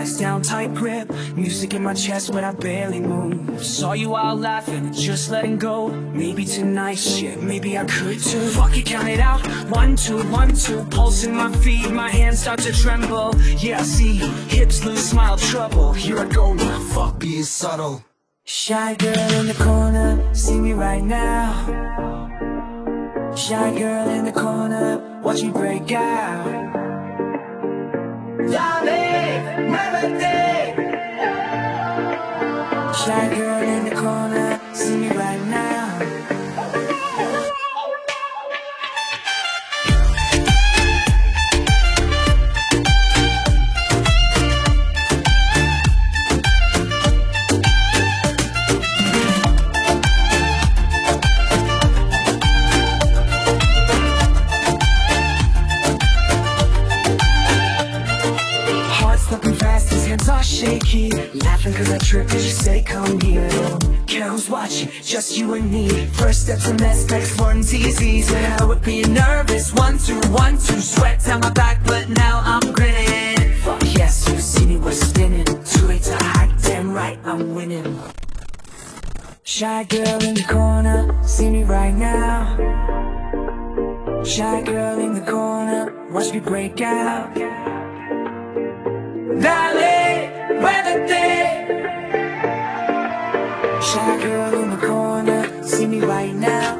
eyes down, tight grip. Music in my chest when I barely move. Saw you out laughing, just letting go. Maybe tonight, shit, maybe I could too. Fuck it, count it out, 1, 2, 1, 2. Pulse in my feet, my hands start to tremble. Yeah, I see, hips lose, smile, trouble. Here I go now, fuck being subtle. Shy girl in the corner, see me right now. Shy girl in the corner, watch me break out. Darling, melody. Shy girl in the corner, see me right now. Stepping fast, his hands are shaky. Laughing cause I tripped as you say come here. Don't care who's watching, just you and me. First steps a mess, next one TZ's. And I would be nervous, 1, 2, 1, 2. Sweat down my back, but now I'm grinning. Fuck yes, you see me, we're spinning. Too late to hide, damn right, I'm winning. Shy girl in the corner, see me right now. Shy girl in the corner, watch me break out. Dale, muévete. Shy girl in the corner, see me right now.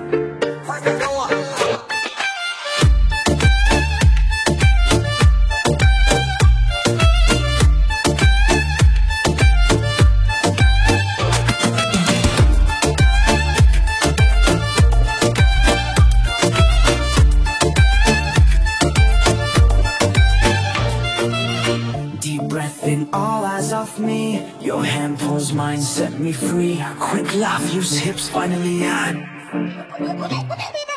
Deep breath in, all eyes off me. Your hand pulls mine, set me free. Quick love, use hips, finally on.